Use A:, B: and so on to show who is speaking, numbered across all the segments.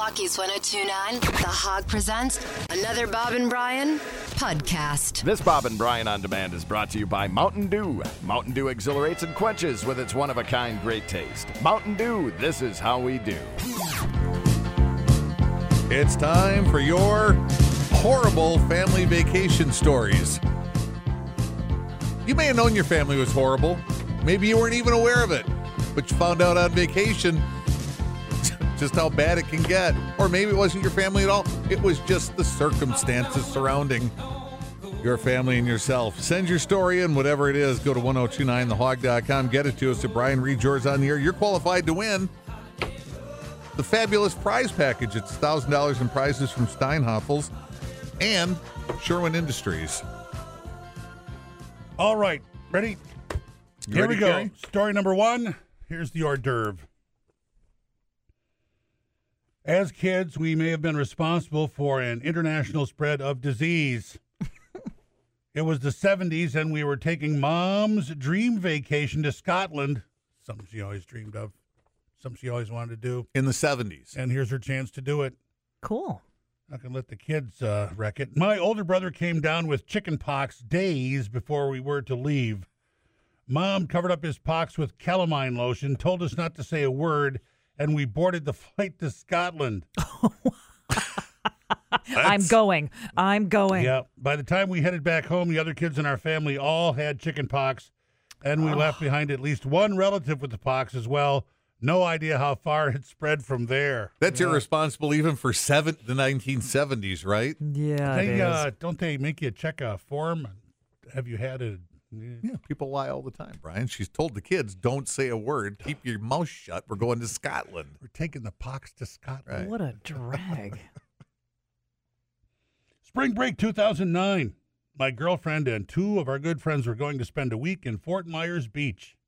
A: Rockies 102.9, The Hog presents another Bob and Brian podcast.
B: This Bob and Brian On Demand is brought to you by Mountain Dew. Mountain Dew exhilarates and quenches with its one-of-a-kind great taste. Mountain Dew, this is how we do.
C: It's time for your horrible family vacation stories. You may have known your family was horrible. Maybe you weren't even aware of it, but you found out on vacation just how bad it can get. Or maybe it wasn't your family at all. It was just the circumstances surrounding your family and yourself. Send your story in, whatever it is. Go to 1029thehog.com. Get it to us. If Brian reads yours on the air, you're qualified to win the fabulous prize package. It's $1,000 in prizes from Steinhoffels and Sherwin Industries.
D: All right, ready? Here we go.
C: Gary?
D: Story number one. Here's the hors d'oeuvre. As kids, we may have been responsible for an international spread of disease. It was the 70s, and we were taking Mom's dream vacation to Scotland. Something she always dreamed of. Something she always wanted to do.
C: In the 70s.
D: And here's her chance to do it.
E: Cool.
D: Not going to let the kids wreck it. My older brother came down with chicken pox days before we were to leave. Mom covered up his pox with calamine lotion, told us not to say a word, and we boarded the flight to Scotland.
E: I'm going.
D: Yeah. By the time we headed back home, the other kids in our family all had chicken pox, and we left behind at least one relative with the pox as well. No idea how far it spread from there.
C: That's irresponsible even for the 1970s, right?
E: Yeah,
D: Don't they make you check a form? Have you had a...
C: Yeah, people lie all the time, Brian. She's told the kids, don't say a word. Keep your mouth shut. We're going to Scotland.
D: We're taking the pox to Scotland.
C: Right.
E: What a drag.
D: Spring break 2009. My girlfriend and two of our good friends were going to spend a week in Fort Myers Beach.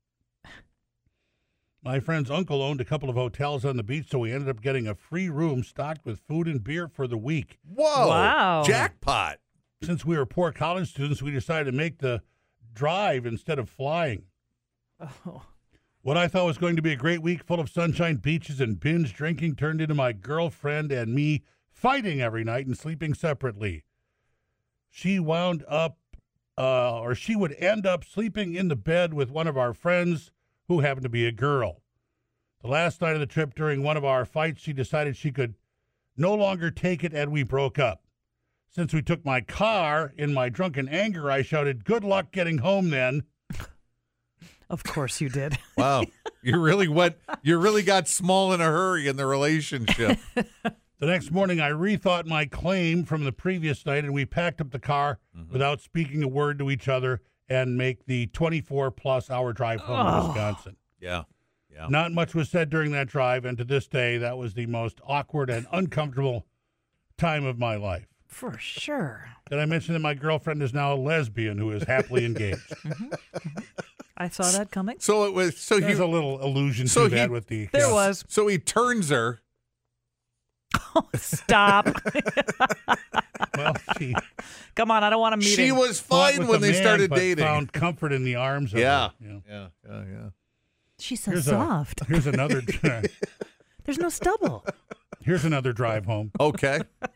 D: My friend's uncle owned a couple of hotels on the beach, so we ended up getting a free room stocked with food and beer for the week.
C: Whoa.
E: Wow.
C: Jackpot.
D: Since we were poor college students, we decided to make the drive instead of flying.
E: Oh.
D: What I thought was going to be a great week full of sunshine, beaches, and binge drinking turned into my girlfriend and me fighting every night and sleeping separately. She wound up, she would end up sleeping in the bed with one of our friends who happened to be a girl. The last night of the trip, during one of our fights, she decided she could no longer take it, and we broke up. Since we took my car, in my drunken anger, I shouted, "Good luck getting home then."
E: Of course you did.
C: Wow. You really got small in a hurry in the relationship.
D: The next morning, I rethought my claim from the previous night, and we packed up the car without speaking a word to each other and make the 24-plus hour drive home to Wisconsin.
C: Yeah.
D: Not much was said during that drive, and to this day, that was the most awkward and uncomfortable time of my life.
E: For sure.
D: Did I mention that my girlfriend is now a lesbian who is happily engaged?
E: I saw that coming.
C: So it was. So
D: There's
C: he.
D: a little allusion
C: So
D: to that
C: he-
D: with the...
E: There
D: yes.
E: was.
C: So he turns her.
E: Stop.
D: Well, she
E: Come on, I don't want to meet
C: She
E: him.
C: was
D: fought
C: fine
D: with
C: when
D: a
C: they
D: man,
C: started
D: but
C: dating.
D: found comfort in the arms of
C: Yeah.
D: her. You know.
C: Yeah.
E: She's so
D: Here's
E: soft.
D: Here's another...
E: There's no stubble.
D: Here's another drive home.
C: Okay.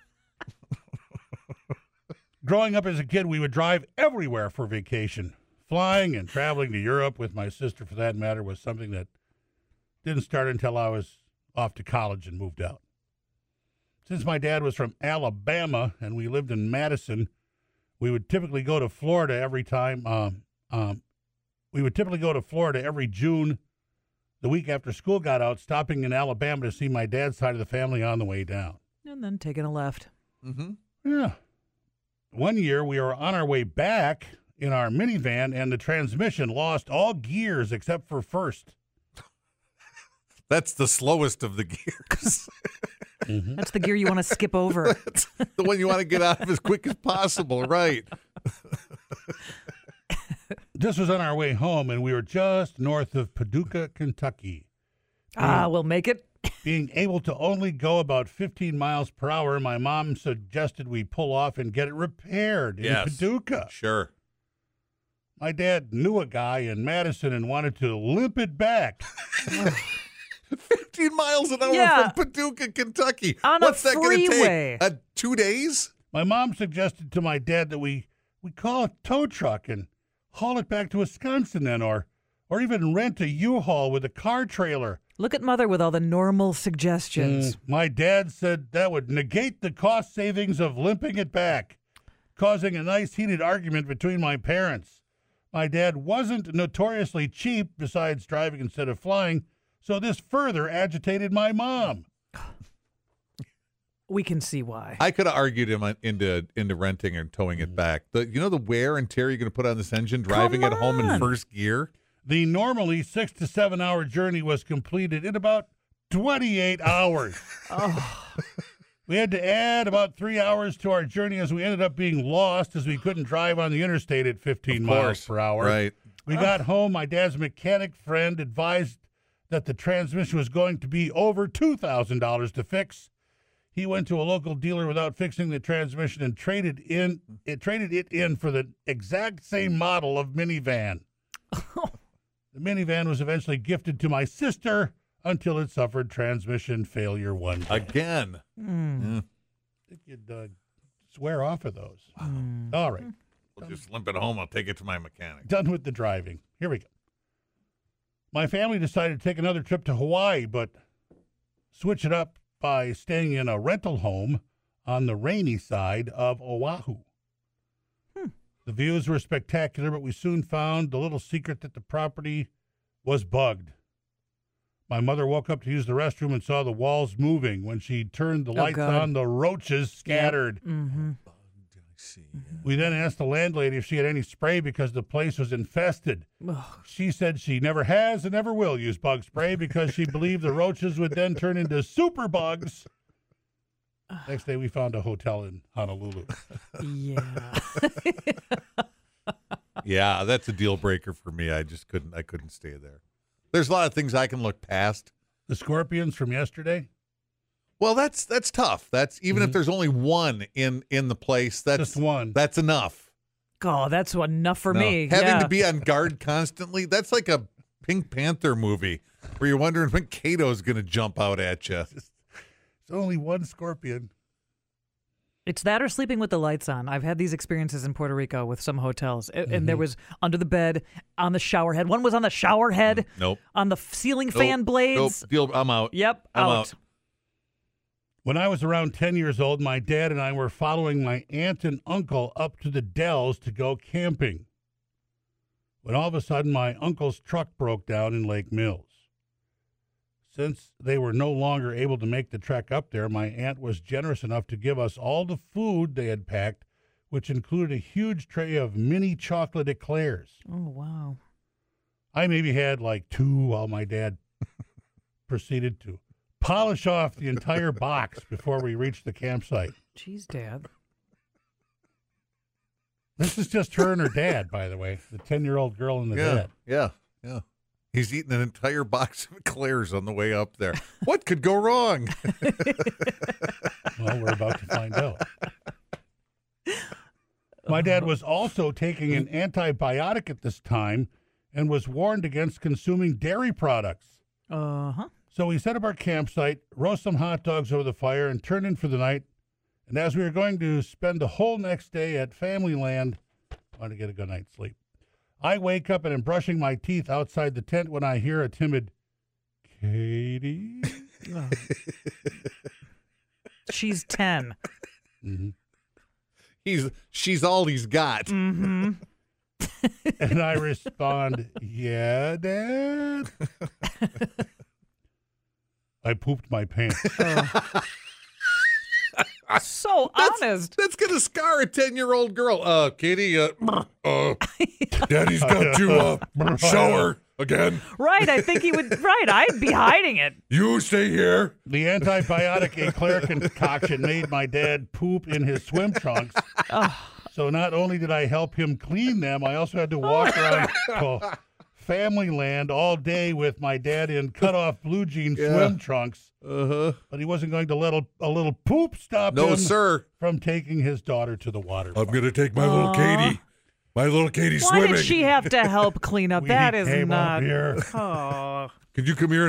D: Growing up as a kid, we would drive everywhere for vacation. Flying and traveling to Europe with my sister, for that matter, was something that didn't start until I was off to college and moved out. Since my dad was from Alabama and we lived in Madison, we would typically go to Florida every time. We would typically go to Florida every June, the week after school got out, stopping in Alabama to see my dad's side of the family on the way down.
E: And then taking a left.
C: Mm-hmm.
D: Yeah. One year we were on our way back in our minivan and the transmission lost all gears except for first.
C: That's the slowest of the gears.
E: That's the gear you want to skip over.
C: That's the one you want to get out of as quick as possible, right?
D: This was on our way home, and we were just north of Paducah, Kentucky.
E: We'll make it.
D: Being able to only go about 15 miles per hour, my mom suggested we pull off and get it repaired in Paducah.
C: Sure.
D: My dad knew a guy in Madison and wanted to limp it back.
C: 15 miles an hour
E: Yeah.
C: from Paducah, Kentucky.
E: On a
C: What's that going to
E: freeway.
C: take? 2 days?
D: My mom suggested to my dad that we call a tow truck and haul it back to Wisconsin then, or even rent a U-Haul with a car trailer.
E: Look at Mother with all the normal suggestions.
D: My dad said that would negate the cost savings of limping it back, causing a nice heated argument between my parents. My dad wasn't notoriously cheap besides driving instead of flying, so this further agitated my mom.
E: We can see why.
C: I could have argued him into renting and towing it back. The wear and tear you're going to put on this engine, driving it home in first gear?
D: The normally 6 to 7 hour journey was completed in about 28 hours. We had to add about 3 hours to our journey as we ended up being lost as we couldn't drive on the interstate at 15 miles per hour.
C: Right.
D: We got home. My dad's mechanic friend advised that the transmission was going to be over $2,000 to fix. He went to a local dealer without fixing the transmission and traded it in for the exact same model of minivan. The minivan was eventually gifted to my sister until it suffered transmission failure one day.
C: Again.
D: I think you'd swear off of those. All right.
C: We'll just limp it home. I'll take it to my mechanic.
D: Done with the driving. Here we go. My family decided to take another trip to Hawaii, but switch it up by staying in a rental home on the rainy side of Oahu. The views were spectacular, but we soon found the little secret that the property was bugged. My mother woke up to use the restroom and saw the walls moving. When she turned the lights
E: God.
D: on, the roaches scattered. We then asked the landlady if she had any spray because the place was infested. She said she never has and never will use bug spray because she believed the roaches would then turn into super bugs. Next day, we found a hotel in Honolulu.
E: Yeah.
C: Yeah, that's a deal breaker for me. I couldn't stay there. There's a lot of things I can look past.
D: The scorpions from yesterday?
C: Well, that's tough. That's even if there's only one in the place. That's
D: Just one.
C: That's enough.
E: Oh, that's enough for
C: No.
E: me.
C: Having
E: Yeah.
C: to be on guard constantly. That's like a Pink Panther movie where you're wondering when Kato's going to jump out at you.
D: It's only one scorpion.
E: It's that or sleeping with the lights on. I've had these experiences in Puerto Rico with some hotels. And there was under the bed, on the shower head. One was on the shower head.
C: Nope.
E: On the ceiling fan
C: Nope.
E: blades.
C: Nope. Deal. I'm out.
E: Yep.
C: I'm
E: out.
C: out.
D: When I was around 10 years old, my dad and I were following my aunt and uncle up to the Dells to go camping. When all of a sudden, my uncle's truck broke down in Lake Mills. Since they were no longer able to make the trek up there, my aunt was generous enough to give us all the food they had packed, which included a huge tray of mini chocolate eclairs.
E: Oh, wow.
D: I maybe had like 2 while my dad proceeded to polish off the entire box before we reached the campsite.
E: Jeez, Dad.
D: This is just her and her dad, by the way, the 10-year-old girl in the bed.
C: Yeah. He's eating an entire box of eclairs on the way up there. What could go wrong?
D: Well, we're about to find out. My dad was also taking an antibiotic at this time and was warned against consuming dairy products.
E: Uh-huh.
D: So we set up our campsite, roast some hot dogs over the fire, and turned in for the night. And as we were going to spend the whole next day at Family Land, I wanted to get a good night's sleep. I wake up and am brushing my teeth outside the tent when I hear a timid, Katie?
E: She's 10.
C: She's all he's got.
E: Mm-hmm.
D: And I respond, yeah, Dad? I pooped my pants.
E: So honest.
C: That's going to scar a 10-year-old girl. Katie, Daddy's got to shower again.
E: Right, I think he would. Right, I'd be hiding it.
C: You stay here.
D: The antibiotic eclair concoction made my dad poop in his swim trunks. So not only did I help him clean them, I also had to walk around Family Land all day with my dad in cut-off blue jean swim trunks. But he wasn't going to let a little poop stop him from taking his daughter to the water park.
C: I'm going to take my little Katie. My little Katie
E: Why did she have to help clean up?
D: We
E: That is
D: came
E: not.
D: up here.
E: Oh.
C: Could you come here and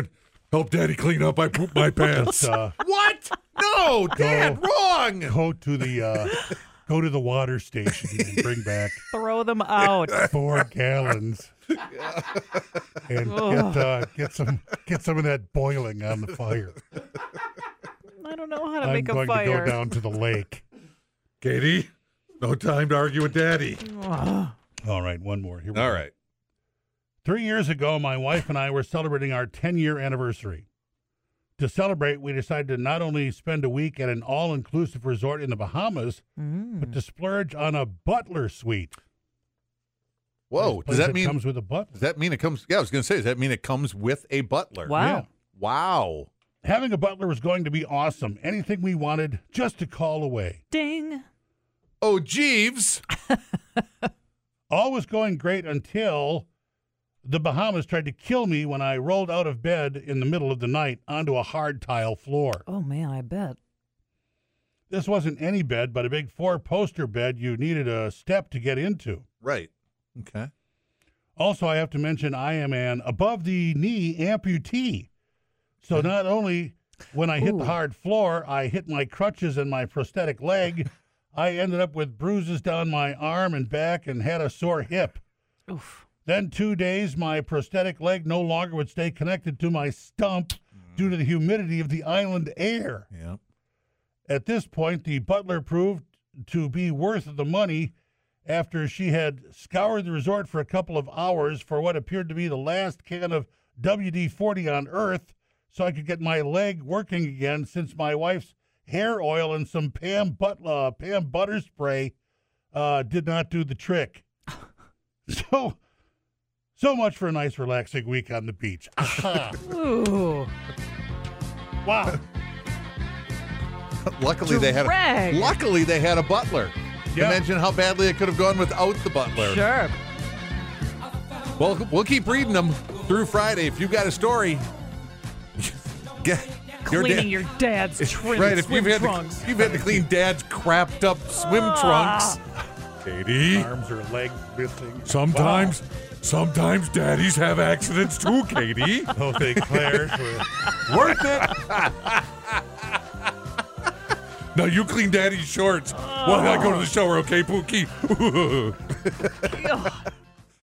C: Help Daddy clean up. I pooped my pants. What? No, Dad, wrong.
D: Go to the water station and bring back
E: Throw them out.
D: 4 gallons. And get some of that boiling on the fire.
E: I don't know how to
D: I'm
E: make a
D: going
E: fire.
D: to go down to the lake.
C: Katie, no time to argue with Daddy.
D: All right, one more. Here we
C: All
D: go.
C: right.
D: 3 years ago, my wife and I were celebrating our 10-year anniversary. To celebrate, we decided to not only spend a week at an all-inclusive resort in the Bahamas, but to splurge on a butler suite.
C: Whoa, does that mean
D: comes with a butler?
C: Does that mean it comes? Yeah, I was going to say, does that mean it comes with a butler?
E: Wow.
D: Yeah.
C: Wow.
D: Having a butler was going to be awesome. Anything we wanted, just to call away.
E: Ding.
C: Oh, Jeeves.
D: All was going great until the Bahamas tried to kill me when I rolled out of bed in the middle of the night onto a hard tile floor.
E: Oh, man, I bet.
D: This wasn't any bed, but a big 4-poster bed you needed a step to get into.
C: Right. Okay.
D: Also, I have to mention I am an above-the-knee amputee. So not only when I hit the hard floor, I hit my crutches and my prosthetic leg, I ended up with bruises down my arm and back and had a sore hip.
E: Oof.
D: Then 2 days, my prosthetic leg no longer would stay connected to my stump due to the humidity of the island air.
C: Yeah.
D: At this point, the butler proved to be worth the money after she had scoured the resort for a couple of hours for what appeared to be the last can of WD-40 on Earth so I could get my leg working again, since my wife's hair oil and some Pam butter spray did not do the trick. So much for a nice, relaxing week on the beach. Aha.
E: Ooh.
D: Wow.
C: Luckily they had a butler.
D: Yeah.
C: Imagine how badly it could have gone without the butler.
E: Sure.
C: Well, we'll keep reading them through Friday. If you've got a story,
E: Cleaning your dad's trim
C: right? If
E: swim trunks.
C: you've had to clean Dad's crapped up swim trunks, Katie.
D: Arms or legs missing.
C: Sometimes daddies have accidents too, Katie.
D: Those eclairs were
C: Worth it. Now you clean Daddy's shorts while I go to the shower, okay, Pookie?